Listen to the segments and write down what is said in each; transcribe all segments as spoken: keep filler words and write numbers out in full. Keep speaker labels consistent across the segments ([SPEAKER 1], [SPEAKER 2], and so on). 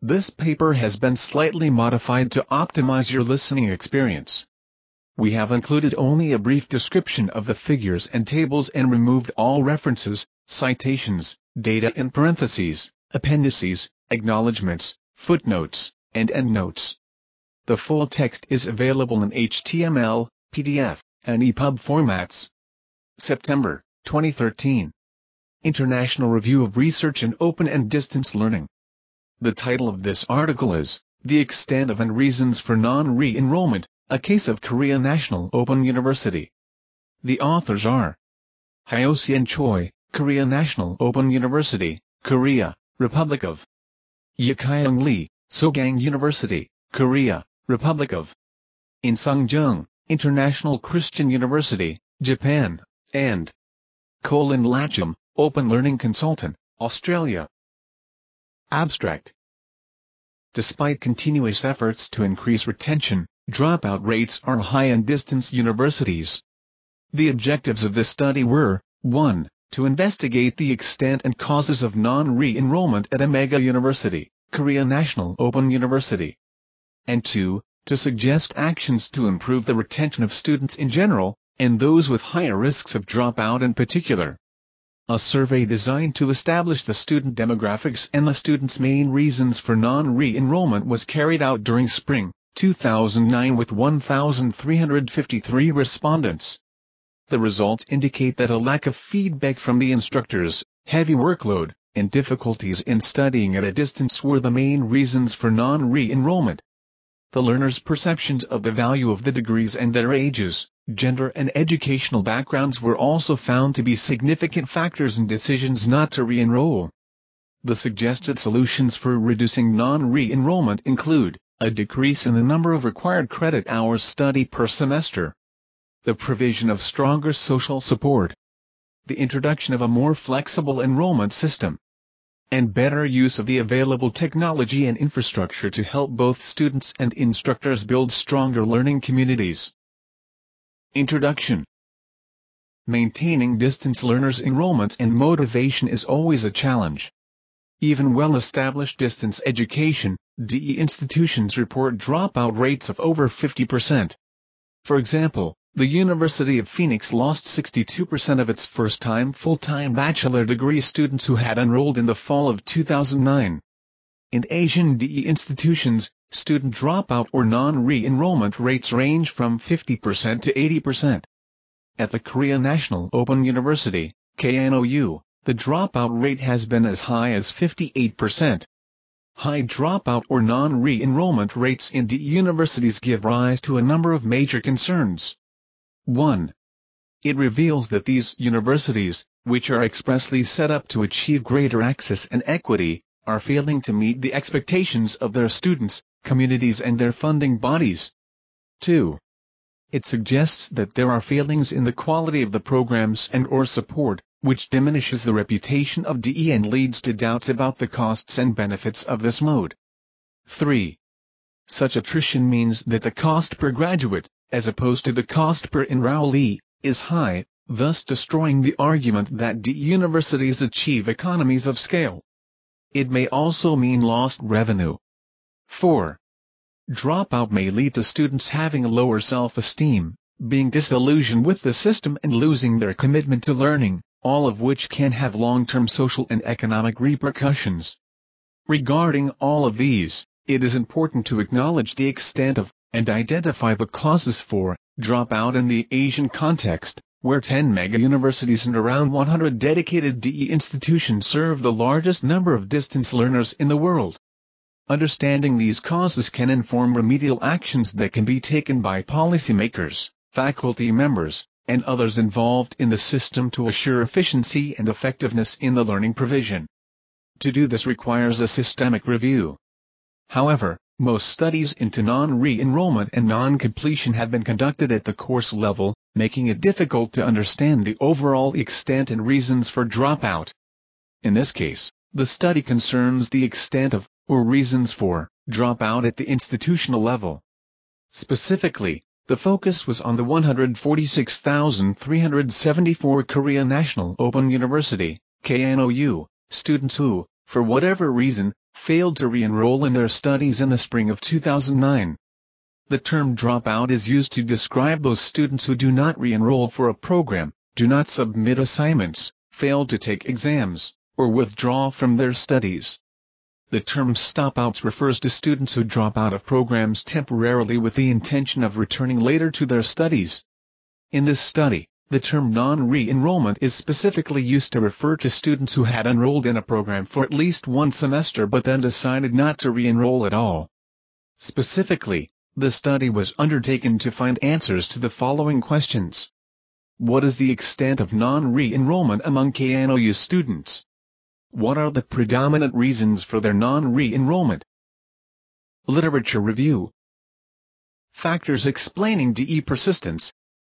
[SPEAKER 1] This paper has been slightly modified to optimize your listening experience. We have included only a brief description of the figures and tables and removed all references, citations, data in parentheses, appendices, acknowledgments, footnotes, and endnotes. The full text is available in H T M L, P D F, and E P U B formats. September twenty thirteen. International Review of Research in Open and Distance Learning. The title of this article is, The Extent of and Reasons for Non-Re-Enrollment, a Case of Korea National Open University. The authors are Hyo-seon Choi, Korea National Open University, Korea, Republic of Yukhyung Lee, Sogang University, Korea, Republic of In Sung-jung, International Christian University, Japan, and Colin Latcham, Open Learning Consultant, Australia. Abstract. Despite continuous efforts to increase retention, dropout rates are high in distance universities. The objectives of this study were, one. To investigate the extent and causes of non-re-enrollment at a mega-university, Korea National Open University. And two. To suggest actions to improve the retention of students in general, and those with higher risks of dropout in particular. A survey designed to establish the student demographics and the students' main reasons for non-re-enrollment was carried out during spring two thousand nine with one thousand three hundred fifty-three respondents. The results indicate that a lack of feedback from the instructors, heavy workload, and difficulties in studying at a distance were the main reasons for non-re-enrollment. The learners' perceptions of the value of the degrees and their ages, gender and educational backgrounds were also found to be significant factors in decisions not to re-enroll. The suggested solutions for reducing non-re-enrollment include a decrease in the number of required credit hours studied per semester, the provision of stronger social support, the introduction of a more flexible enrollment system, and better use of the available technology and infrastructure to help both students and instructors build stronger learning communities. Introduction. Maintaining distance learners' enrollment and motivation is always a challenge. Even well-established distance education, D E institutions report dropout rates of over fifty percent. For example, the University of Phoenix lost sixty-two percent of its first-time full-time bachelor degree students who had enrolled in the fall of two thousand nine. In Asian D E institutions, student dropout or non-re-enrollment rates range from fifty percent to eighty percent. At the Korea National Open University, K N O U, the dropout rate has been as high as fifty-eight percent. High dropout or non-re-enrollment rates in D E universities give rise to a number of major concerns. one. It reveals that these universities, which are expressly set up to achieve greater access and equity, are failing to meet the expectations of their students, communities and their funding bodies. two. It suggests that there are failings in the quality of the programs and or support, which diminishes the reputation of D E and leads to doubts about the costs and benefits of this mode. three. Such attrition means that the cost per graduate, as opposed to the cost per enrollee, is high, thus destroying the argument that D E universities achieve economies of scale. It may also mean lost revenue. four. Dropout may lead to students having a lower self-esteem, being disillusioned with the system and losing their commitment to learning, all of which can have long-term social and economic repercussions. Regarding all of these, it is important to acknowledge the extent of, and identify the causes for, dropout in the Asian context, where ten mega-universities and around one hundred dedicated D E institutions serve the largest number of distance learners in the world. Understanding these causes can inform remedial actions that can be taken by policymakers, faculty members, and others involved in the system to assure efficiency and effectiveness in the learning provision. To do this requires a systemic review. However, most studies into non-re-enrollment and non-completion have been conducted at the course level, making it difficult to understand the overall extent and reasons for dropout. In this case, the study concerns the extent of, or reasons for, dropout at the institutional level. Specifically, the focus was on the one hundred forty-six thousand three hundred seventy-four Korea National Open University, K N O U, students who, for whatever reason, failed to re-enroll in their studies in the spring of two thousand nine. The term dropout is used to describe those students who do not re-enroll for a program, do not submit assignments, fail to take exams, or withdraw from their studies. The term stopouts refers to students who drop out of programs temporarily with the intention of returning later to their studies. In this study, the term non-re-enrollment is specifically used to refer to students who had enrolled in a program for at least one semester but then decided not to re-enroll at all. Specifically, the study was undertaken to find answers to the following questions. What is the extent of non-re-enrollment among K N O U students? What are the predominant reasons for their non-re-enrollment? Literature review. Factors explaining D E persistence.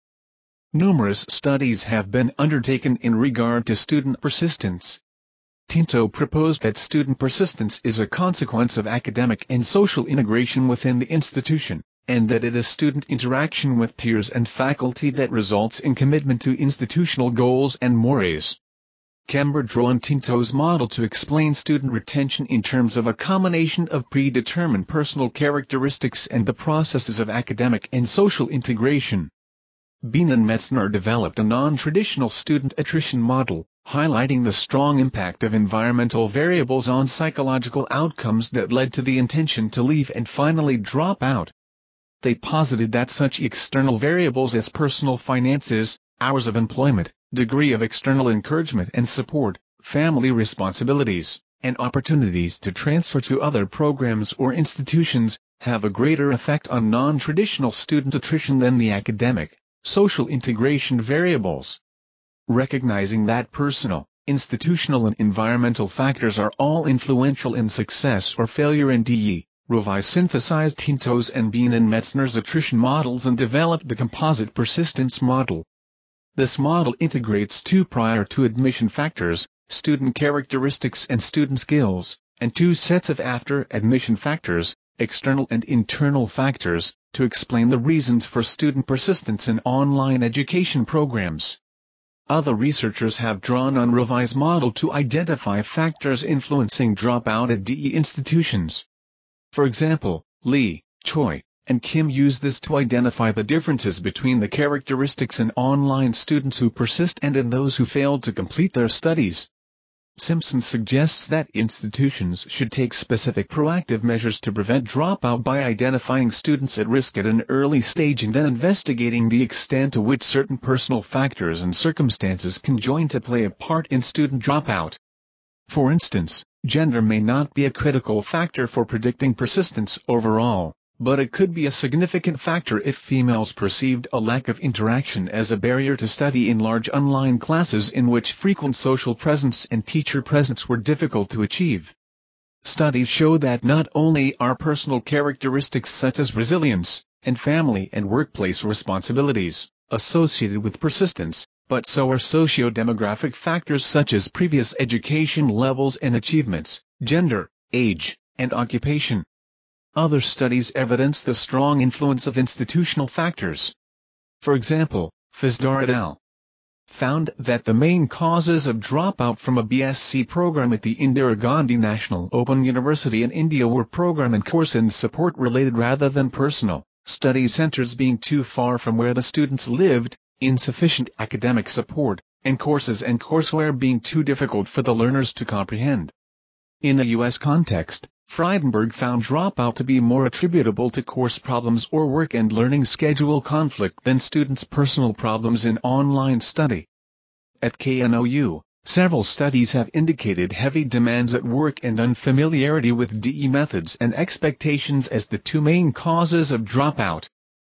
[SPEAKER 1] Numerous studies have been undertaken in regard to student persistence. Tinto proposed that student persistence is a consequence of academic and social integration within the institution, and that it is student interaction with peers and faculty that results in commitment to institutional goals and mores. Kember drew on Tinto's model to explain student retention in terms of a combination of predetermined personal characteristics and the processes of academic and social integration. Bean and Metzner developed a non-traditional student attrition model, highlighting the strong impact of environmental variables on psychological outcomes that led to the intention to leave and finally drop out. They posited that such external variables as personal finances, hours of employment, degree of external encouragement and support, family responsibilities, and opportunities to transfer to other programs or institutions, have a greater effect on non-traditional student attrition than the academic, social integration variables. Recognizing that personal, institutional and environmental factors are all influential in success or failure in D E, Rovai synthesized Tinto's and Bean and Metzner's attrition models and developed the composite persistence model. This model integrates two prior to admission factors, student characteristics and student skills, and two sets of after admission factors, external and internal factors, to explain the reasons for student persistence in online education programs. Other researchers have drawn on Rovai's model to identify factors influencing dropout at D E institutions. For example, Lee, Choi, and Kim use this to identify the differences between the characteristics in online students who persist and in those who fail to complete their studies. Simpson suggests that institutions should take specific proactive measures to prevent dropout by identifying students at risk at an early stage and then investigating the extent to which certain personal factors and circumstances can join to play a part in student dropout. For instance, gender may not be a critical factor for predicting persistence overall, but it could be a significant factor if females perceived a lack of interaction as a barrier to study in large online classes in which frequent social presence and teacher presence were difficult to achieve. Studies show that not only are personal characteristics such as resilience, and family and workplace responsibilities associated with persistence, but so are socio-demographic factors such as previous education levels and achievements, gender, age, and occupation. Other studies evidence the strong influence of institutional factors. For example, Fizdar et al. Found that the main causes of dropout from a B S c program at the Indira Gandhi National Open University in India were program and course and support related rather than personal, study centers being too far from where the students lived, insufficient academic support, and courses and courseware being too difficult for the learners to comprehend. In a U S context, Friedenberg found dropout to be more attributable to course problems or work and learning schedule conflict than students' personal problems in online study. At K N O U, several studies have indicated heavy demands at work and unfamiliarity with D E methods and expectations as the two main causes of dropout.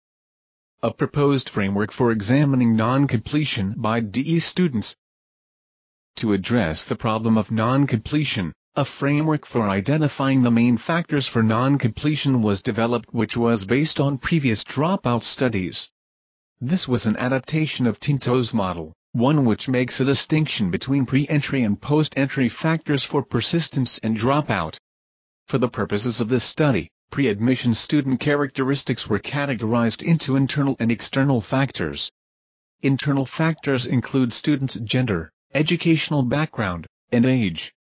[SPEAKER 1] A proposed framework for examining non-completion by D E students. To address the problem of non-completion, a framework for identifying the main factors for non-completion was developed which was based on previous dropout studies. This was an adaptation of Tinto's model, one which makes a distinction between pre-entry and post-entry factors for persistence and dropout. For the purposes of this study, pre-admission student characteristics were categorized into internal and external factors. Internal factors include students' gender, educational background, and age.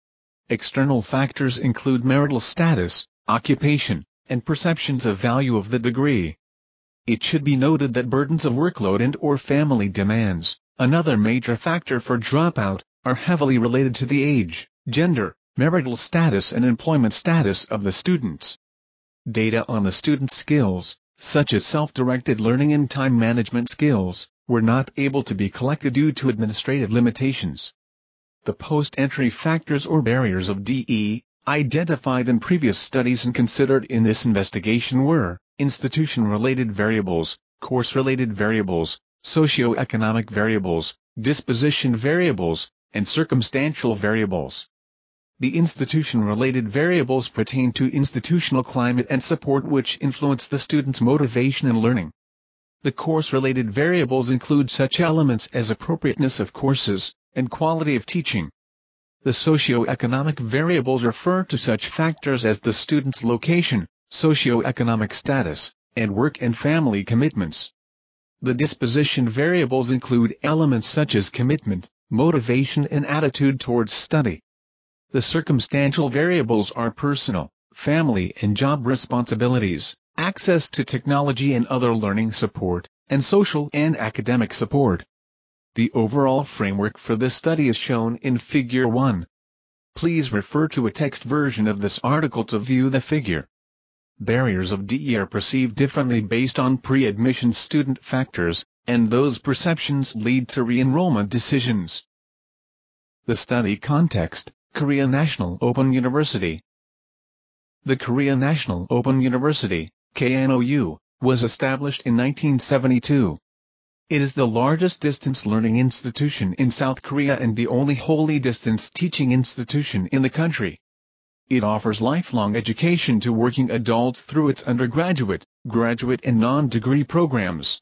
[SPEAKER 1] External factors include marital status, occupation, and perceptions of value of the degree. It should be noted that burdens of workload and/or family demands, another major factor for dropout, are heavily related to the age, gender, marital status and employment status of the students. Data on the student's skills, such as self-directed learning and time management skills, were not able to be collected due to administrative limitations. The post-entry factors or barriers of D E, identified in previous studies and considered in this investigation were institution-related variables, course-related variables, socio-economic variables, disposition variables, and circumstantial variables. The institution-related variables pertain to institutional climate and support which influence the student's motivation in learning. The course-related variables include such elements as appropriateness of courses and quality of teaching. The socio-economic variables refer to such factors as the student's location, socio-economic status, and work and family commitments. The disposition variables include elements such as commitment, motivation and attitude towards study. The circumstantial variables are personal, family and job responsibilities, access to technology and other learning support, and social and academic support. The overall framework for this study is shown in Figure one. Please refer to a text version of this article to view the figure. Barriers of D E are perceived differently based on pre-admission student factors, and those perceptions lead to re-enrollment decisions. The study context: Korea National Open University. The Korea National Open University, K N O U, was established in nineteen seventy-two. It is the largest distance learning institution in South Korea and the only wholly distance teaching institution in the country. It offers lifelong education to working adults through its undergraduate, graduate and non-degree programs.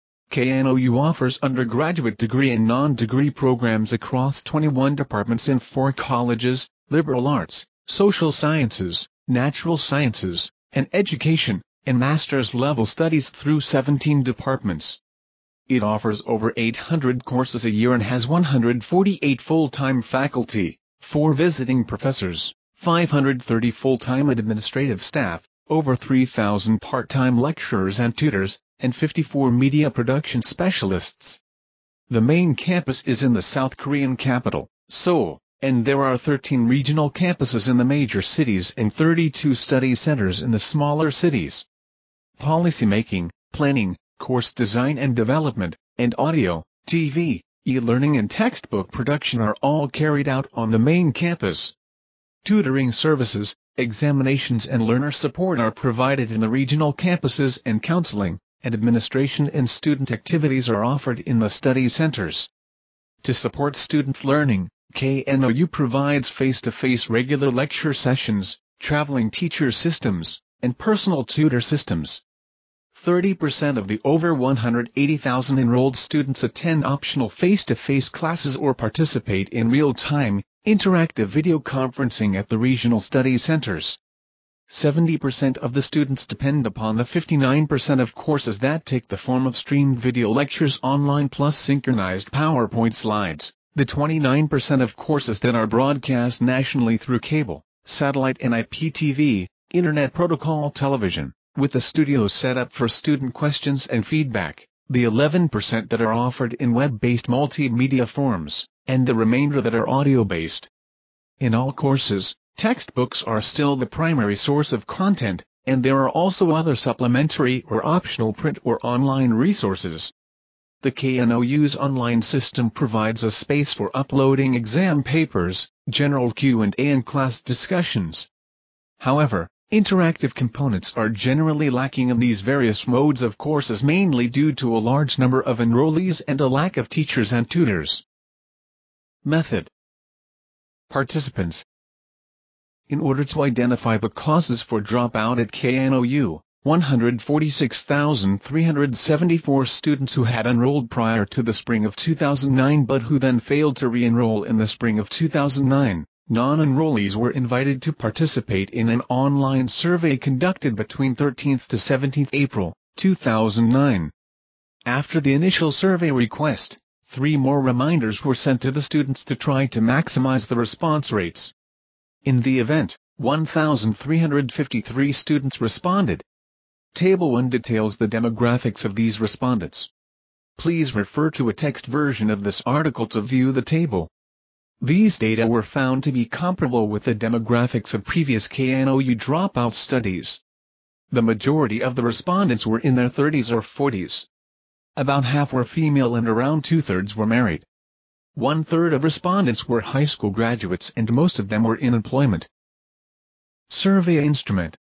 [SPEAKER 1] K N O U offers undergraduate degree and non-degree programs across twenty-one departments in four colleges: liberal arts, social sciences, natural sciences, and education, and master's level studies through seventeen departments. It offers over eight hundred courses a year and has one hundred forty-eight full-time faculty, four visiting professors, five hundred thirty full-time administrative staff, over three thousand part-time lecturers and tutors, and fifty-four media production specialists. The main campus is in the South Korean capital, Seoul, and there are thirteen regional campuses in the major cities and thirty-two study centers in the smaller cities. Policymaking, planning, course design and development, and audio, T V, e-learning and textbook production are all carried out on the main campus. Tutoring services, examinations and learner support are provided in the regional campuses, and counseling, and administration and student activities are offered in the study centers. To support students' learning, K N O U provides face-to-face regular lecture sessions, traveling teacher systems, and personal tutor systems. thirty percent of the over one hundred eighty thousand enrolled students attend optional face-to-face classes or participate in real-time, interactive video conferencing at the regional study centers. seventy percent of the students depend upon the fifty-nine percent of courses that take the form of streamed video lectures online plus synchronized PowerPoint slides, the twenty-nine percent of courses that are broadcast nationally through cable, satellite and I P T V, Internet Protocol television, with the studio set up for student questions and feedback, the eleven percent that are offered in web-based multimedia forms, and the remainder that are audio-based. In all courses, textbooks are still the primary source of content, and there are also other supplementary or optional print or online resources. The K N O U's online system provides a space for uploading exam papers, general Q and A and class discussions. However, interactive components are generally lacking in these various modes of courses, mainly due to a large number of enrollees and a lack of teachers and tutors. Method. Participants. In order to identify the causes for dropout at K N O U, one hundred forty-six thousand three hundred seventy-four students who had enrolled prior to the spring of two thousand nine but who then failed to re-enroll in the spring of two thousand nine, non-enrollees were invited to participate in an online survey conducted between thirteenth to seventeenth April, two thousand nine. After the initial survey request, three more reminders were sent to the students to try to maximize the response rates. In the event, one thousand three hundred fifty-three students responded. Table one details the demographics of these respondents. Please refer to a text version of this article to view the table. These data were found to be comparable with the demographics of previous K N O U dropout studies. The majority of the respondents were in their thirties or forties. About half were female and around two-thirds were married. One-third of respondents were high school graduates and most of them were in employment. Survey instrument.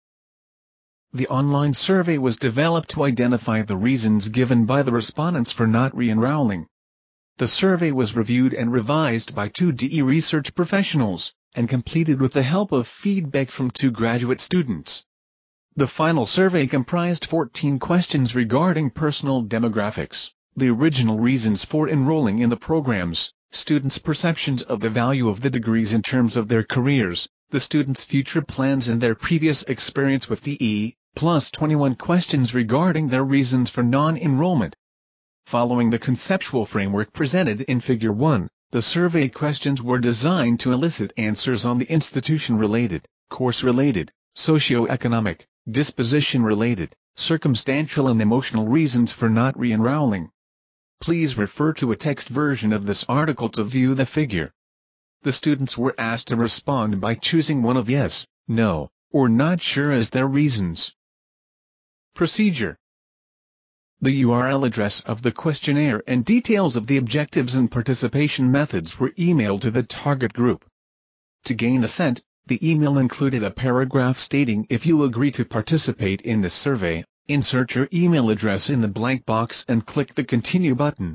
[SPEAKER 1] The online survey was developed to identify the reasons given by the respondents for not re-enrolling. The survey was reviewed and revised by two D E research professionals, and completed with the help of feedback from two graduate students. The final survey comprised fourteen questions regarding personal demographics, the original reasons for enrolling in the programs, students' perceptions of the value of the degrees in terms of their careers, the students' future plans and their previous experience with D E, plus twenty-one questions regarding their reasons for non-enrollment. Following the conceptual framework presented in Figure one, the survey questions were designed to elicit answers on the institution-related, course-related, socio-economic, disposition-related, circumstantial and emotional reasons for not re-enrolling. Please refer to a text version of this article to view the figure. The students were asked to respond by choosing one of yes, no, or not sure as their reasons. Procedure. The U R L address of the questionnaire and details of the objectives and participation methods were emailed to the target group. To gain assent, the email included a paragraph stating if you agree to participate in this survey, insert your email address in the blank box and click the Continue button.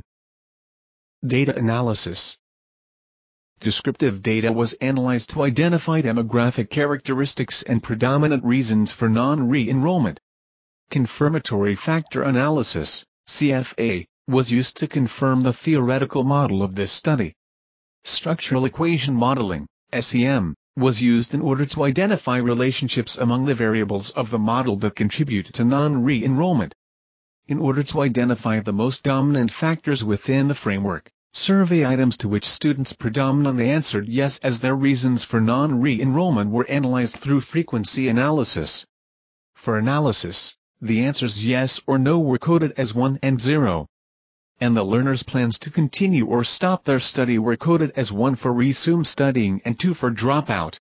[SPEAKER 1] Data analysis. Descriptive data was analyzed to identify demographic characteristics and predominant reasons for non-re-enrollment. Confirmatory factor analysis, C F A, was used to confirm the theoretical model of this study. Structural equation modeling, S E M, was used in order to identify relationships among the variables of the model that contribute to non-re-enrollment. In order to identify the most dominant factors within the framework, survey items to which students predominantly answered yes as their reasons for non-re-enrollment were analyzed through frequency analysis. For analysis, the answers yes or no were coded as one and zero. And the learner's plans to continue or stop their study were coded as one for resume studying and two for dropout.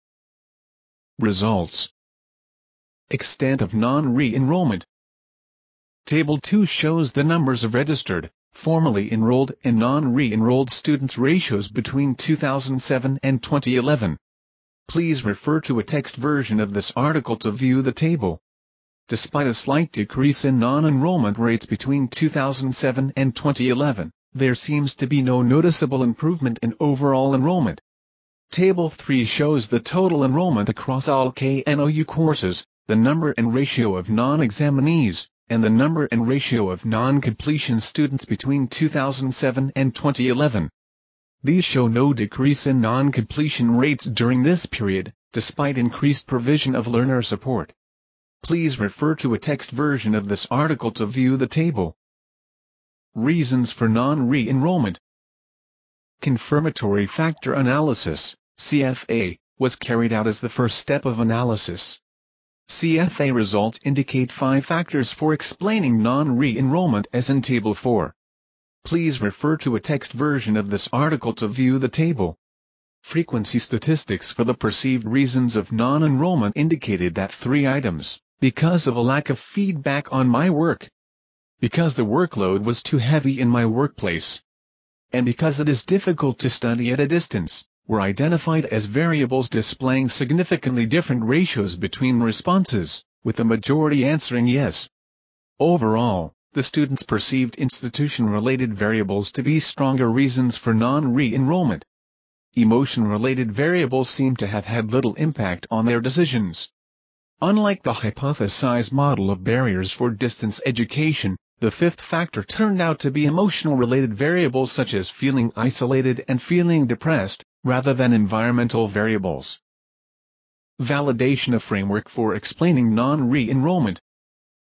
[SPEAKER 1] Results. Extent of non-re-enrollment. Table two shows the numbers of registered, formally enrolled and non-re-enrolled students ratios between two thousand seven and twenty eleven. Please refer to a text version of this article to view the table. Despite a slight decrease in non-enrollment rates between two thousand seven and twenty eleven, there seems to be no noticeable improvement in overall enrollment. Table three shows the total enrollment across all K N O U courses, the number and ratio of non-examinees, and the number and ratio of non-completion students between two thousand seven and twenty eleven. These show no decrease in non-completion rates during this period, despite increased provision of learner support. Please refer to a text version of this article to view the table. Reasons for non-re-enrollment. Confirmatory factor analysis, C F A, was carried out as the first step of analysis. C F A results indicate five factors for explaining non-re-enrollment as in Table four. Please refer to a text version of this article to view the table. Frequency statistics for the perceived reasons of non-enrollment indicated that three items: because of a lack of feedback on my work, because the workload was too heavy in my workplace, and because it is difficult to study at a distance, were identified as variables displaying significantly different ratios between responses, with the majority answering yes. Overall, the students perceived institution-related variables to be stronger reasons for non-re-enrollment. Emotion-related variables seem to have had little impact on their decisions. Unlike the hypothesized model of barriers for distance education, the fifth factor turned out to be emotional-related variables such as feeling isolated and feeling depressed, rather than environmental variables. Validation of framework for explaining non-re-enrollment.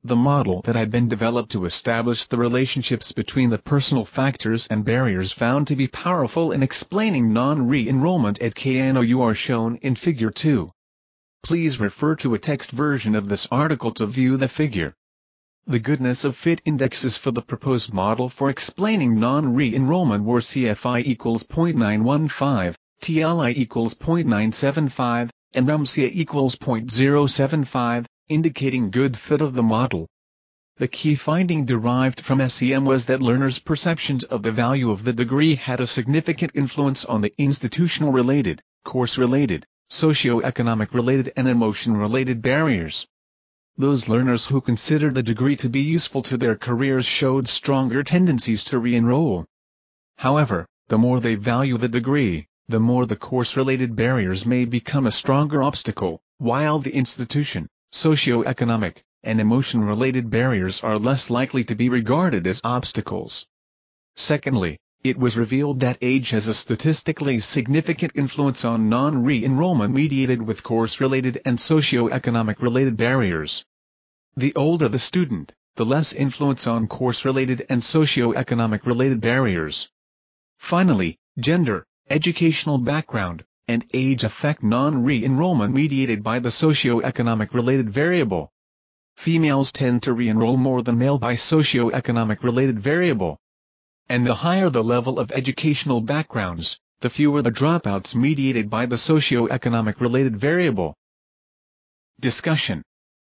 [SPEAKER 1] The model that had been developed to establish the relationships between the personal factors and barriers found to be powerful in explaining non-re-enrollment at K N O U are shown in Figure two. Please refer to a text version of this article to view the figure. The goodness of fit indexes for the proposed model for explaining non-re-enrollment were C F I equals zero point nine one five, T L I equals zero point nine seven five, and R M S I A equals zero point zero seven five, indicating good fit of the model. The key finding derived from S E M was that learners' perceptions of the value of the degree had a significant influence on the institutional-related, course-related, socio-economic-related and emotion-related barriers. Those learners who considered the degree to be useful to their careers showed stronger tendencies to re-enroll. However, the more they value the degree, the more the course-related barriers may become a stronger obstacle, while the institution, socio-economic, and emotion-related barriers are less likely to be regarded as obstacles. Secondly, it was revealed that age has a statistically significant influence on non-re-enrollment mediated with course-related and socio-economic related barriers. The older the student, the less influence on course-related and socio-economic related barriers. Finally, gender, educational background, and age affect non-re-enrollment mediated by the socio-economic related variable. Females tend to re-enroll more than male by socio-economic related variable. And the higher the level of educational backgrounds, the fewer the dropouts mediated by the socio-economic related variable. Discussion.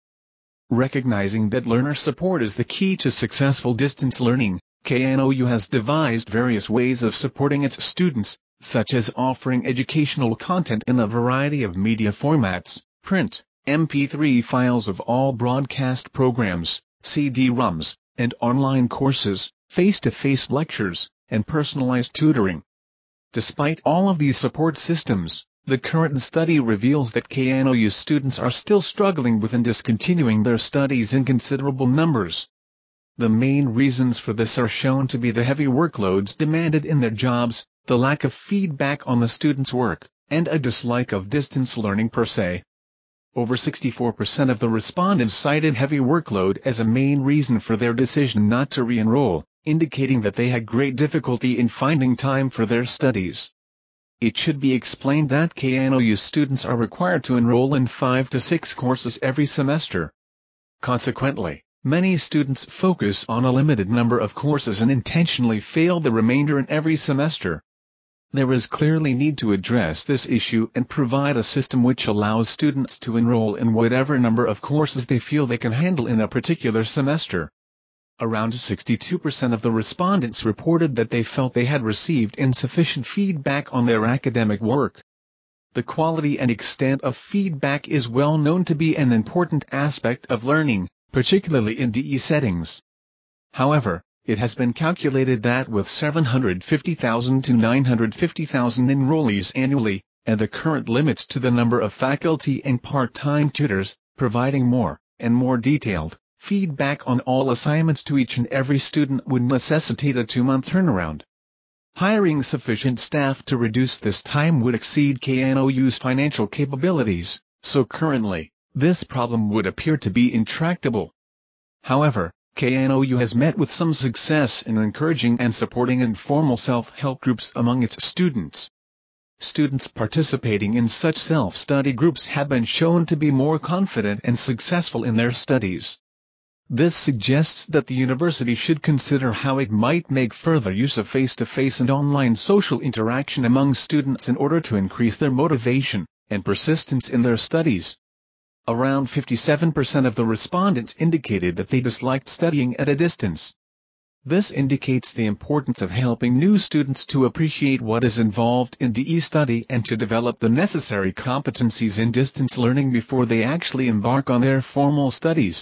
[SPEAKER 1] Recognizing that learner support is the key to successful distance learning, K N O U has devised various ways of supporting its students, such as offering educational content in a variety of media formats, print, M P three files of all broadcast programs, C D ROMs, and online courses, face-to-face lectures, and personalized tutoring. Despite all of these support systems, the current study reveals that K N O U students are still struggling with and discontinuing their studies in considerable numbers. The main reasons for this are shown to be the heavy workloads demanded in their jobs, the lack of feedback on the students' work, and a dislike of distance learning per se. Over sixty-four percent of the respondents cited heavy workload as a main reason for their decision not to re-enroll, indicating that they had great difficulty in finding time for their studies. It should be explained that K N O U students are required to enroll in five to six courses every semester. Consequently, many students focus on a limited number of courses and intentionally fail the remainder in every semester. There is clearly need to address this issue and provide a system which allows students to enroll in whatever number of courses they feel they can handle in a particular semester. Around sixty-two percent of the respondents reported that they felt they had received insufficient feedback on their academic work. The quality and extent of feedback is well known to be an important aspect of learning, particularly in D E settings. However, it has been calculated that with seven hundred fifty thousand to nine hundred fifty thousand enrollees annually, and the current limits to the number of faculty and part-time tutors, providing more, and more detailed, feedback on all assignments to each and every student would necessitate a two-month turnaround. Hiring sufficient staff to reduce this time would exceed K N O U's financial capabilities, so currently, this problem would appear to be intractable. However, K N O U has met with some success in encouraging and supporting informal self-help groups among its students. Students participating in such self-study groups have been shown to be more confident and successful in their studies. This suggests that the university should consider how it might make further use of face-to-face and online social interaction among students in order to increase their motivation and persistence in their studies. Around fifty-seven percent of the respondents indicated that they disliked studying at a distance. This indicates the importance of helping new students to appreciate what is involved in D E study and to develop the necessary competencies in distance learning before they actually embark on their formal studies.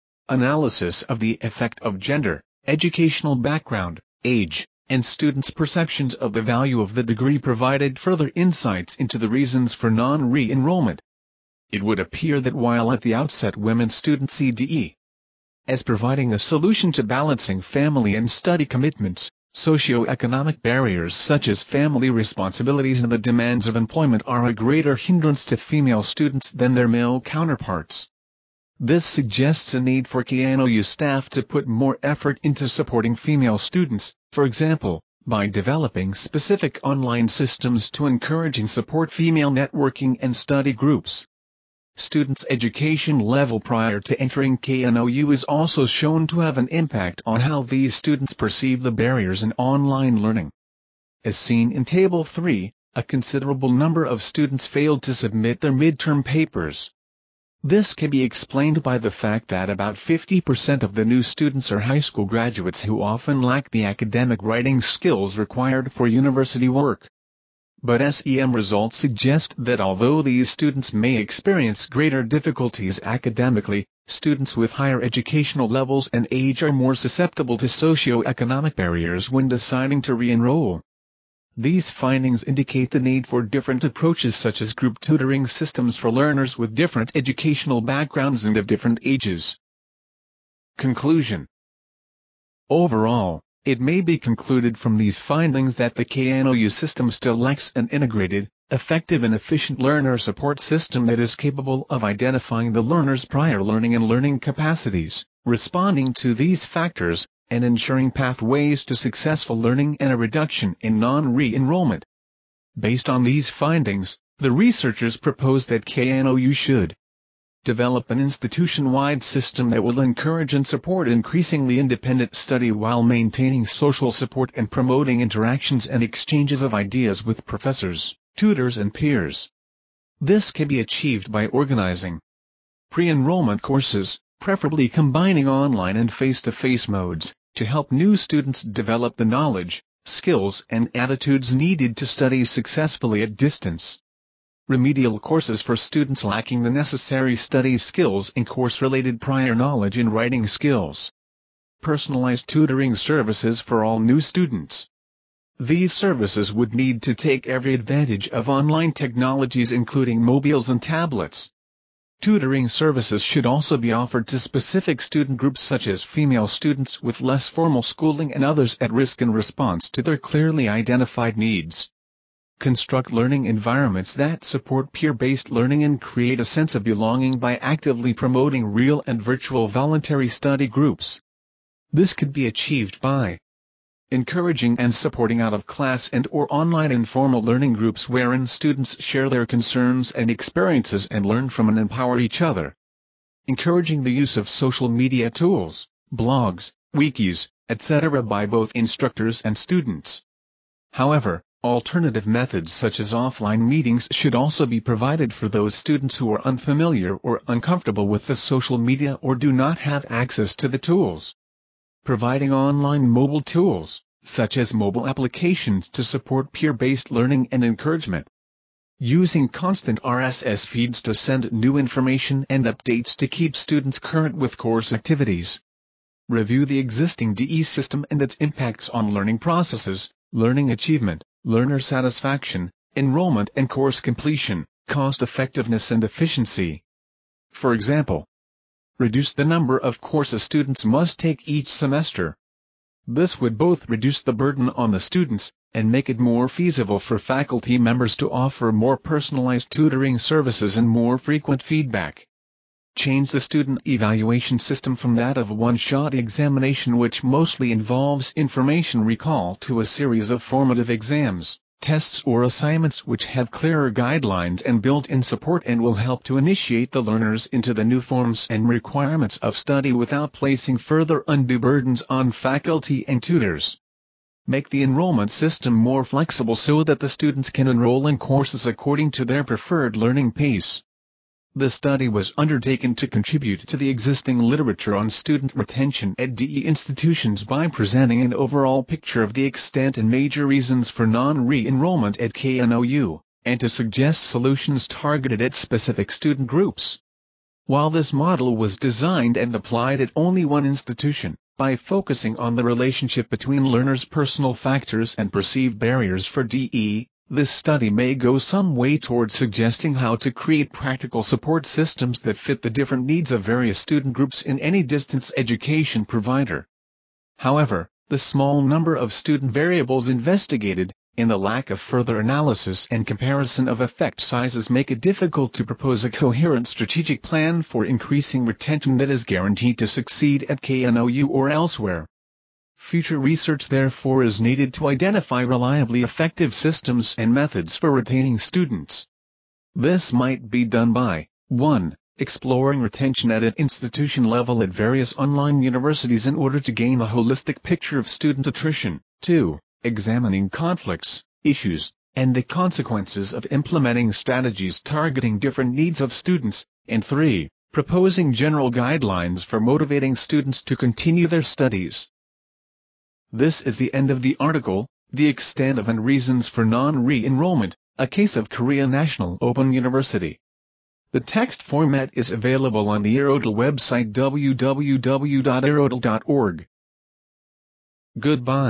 [SPEAKER 1] Analysis of the effect of gender, educational background, age, and students' perceptions of the value of the degree provided further insights into the reasons for non-re-enrollment. It would appear that while at the outset women students see D E as providing a solution to balancing family and study commitments, socio-economic barriers such as family responsibilities and the demands of employment are a greater hindrance to female students than their male counterparts. This suggests a need for K N O U staff to put more effort into supporting female students, for example, by developing specific online systems to encourage and support female networking and study groups. Students' education level prior to entering K N O U is also shown to have an impact on how these students perceive the barriers in online learning. As seen in Table three, a considerable number of students failed to submit their midterm papers. This can be explained by the fact that about fifty percent of the new students are high school graduates who often lack the academic writing skills required for university work. But S E M results suggest that although these students may experience greater difficulties academically, students with higher educational levels and age are more susceptible to socio-economic barriers when deciding to re-enroll. These findings indicate the need for different approaches such as group tutoring systems for learners with different educational backgrounds and of different ages. Conclusion. Overall, it may be concluded from these findings that the K N O U system still lacks an integrated, effective and efficient learner support system that is capable of identifying the learner's prior learning and learning capacities, responding to these factors, and ensuring pathways to successful learning and a reduction in non-re-enrollment. Based on these findings, the researchers propose that K N O U should develop an institution-wide system that will encourage and support increasingly independent study while maintaining social support and promoting interactions and exchanges of ideas with professors, tutors and peers. This can be achieved by organizing pre-enrollment courses, preferably combining online and face-to-face modes, to help new students develop the knowledge, skills and attitudes needed to study successfully at distance. Remedial courses for students lacking the necessary study skills and course-related prior knowledge and writing skills. Personalized tutoring services for all new students. These services would need to take every advantage of online technologies including mobiles and tablets. Tutoring services should also be offered to specific student groups such as female students with less formal schooling and others at risk in response to their clearly identified needs. Construct learning environments that support peer-based learning and create a sense of belonging by actively promoting real and virtual voluntary study groups. This could be achieved by encouraging and supporting out-of-class and or online informal learning groups wherein students share their concerns and experiences and learn from and empower each other. Encouraging the use of social media tools, blogs, wikis, et cetera by both instructors and students. However, alternative methods such as offline meetings should also be provided for those students who are unfamiliar or uncomfortable with the social media or do not have access to the tools. Providing online mobile tools, such as mobile applications to support peer-based learning and encouragement. Using constant R S S feeds to send new information and updates to keep students current with course activities. Review the existing D E system and its impacts on learning processes, learning achievement, learner satisfaction, enrollment and course completion, cost effectiveness and efficiency. For example, reduce the number of courses students must take each semester. This would both reduce the burden on the students, and make it more feasible for faculty members to offer more personalized tutoring services and more frequent feedback. Change the student evaluation system from that of a one-shot examination which mostly involves information recall to a series of formative exams, tests or assignments which have clearer guidelines and built-in support and will help to initiate the learners into the new forms and requirements of study without placing further undue burdens on faculty and tutors. Make the enrollment system more flexible so that the students can enroll in courses according to their preferred learning pace. The study was undertaken to contribute to the existing literature on student retention at D E institutions by presenting an overall picture of the extent and major reasons for non-re-enrollment at K N O U, and to suggest solutions targeted at specific student groups. While this model was designed and applied at only one institution, by focusing on the relationship between learners' personal factors and perceived barriers for D E, this study may go some way toward suggesting how to create practical support systems that fit the different needs of various student groups in any distance education provider. However, the small number of student variables investigated, and the lack of further analysis and comparison of effect sizes make it difficult to propose a coherent strategic plan for increasing retention that is guaranteed to succeed at K N O U or elsewhere. Future research therefore is needed to identify reliably effective systems and methods for retaining students. This might be done by one Exploring retention at an institution level at various online universities in order to gain a holistic picture of student attrition. two Examining conflicts, issues, and the consequences of implementing strategies targeting different needs of students. And three Proposing general guidelines for motivating students to continue their studies. This is the end of the article, The Extent of and Reasons for Non-Re-Enrollment, a Case of Korea National Open University. The text format is available on the Aerodel website w w w dot aerodel dot org. Goodbye.